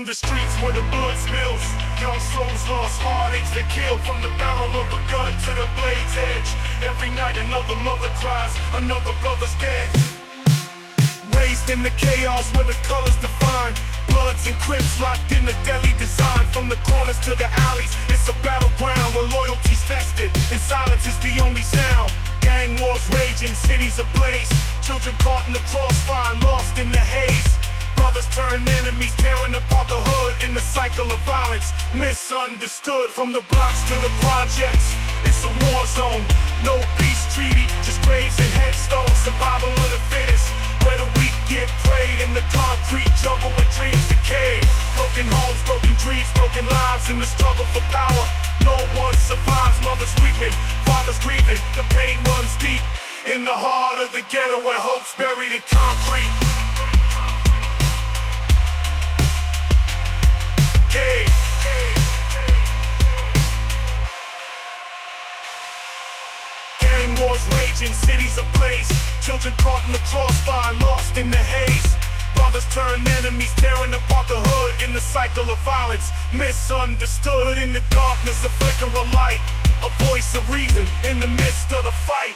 through the streets where the blood spills. Young souls lost, heartaches that kill. From the barrel of a gun to the blade's edge. Every night another mother cries, another brother's dead. Raised in the chaos where the colors define. Bloods and Crips locked in the deadly design. From the corners to the alleys, it's a battleground where loyalty's tested and silence is the only sound. Gang wars raging, cities ablaze. Children caught in the crossfire, lost in the haze. Brothers turn enemies, tearing apart the hood in the cycle of violence. Misunderstood from the blocks to the projects. It's a war zone, no peace treaty, just graves and headstones. Survival of the fittest, where the weak get preyed in the concrete jungle where dreams decay. Broken homes, broken dreams, broken lives in the struggle for power. No one survives, mothers weeping, fathers grieving. The pain runs deep in the heart of the ghetto where hope's buried in concrete. Gang wars raging, cities ablaze. Children caught in the crossfire, lost in the haze. Brothers turn enemies, tearing apart the hood in the cycle of violence. Misunderstood in the darkness, a flicker of light, a voice of reason in the midst of the fight.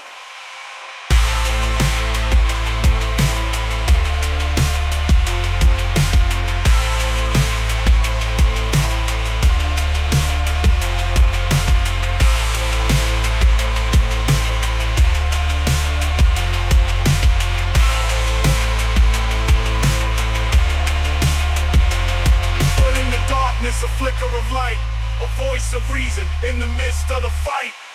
A flicker of light, a voice of reason in the midst of the fight.